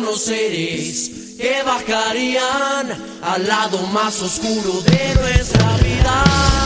unos seres que bajarían al lado más oscuro de nuestra vida.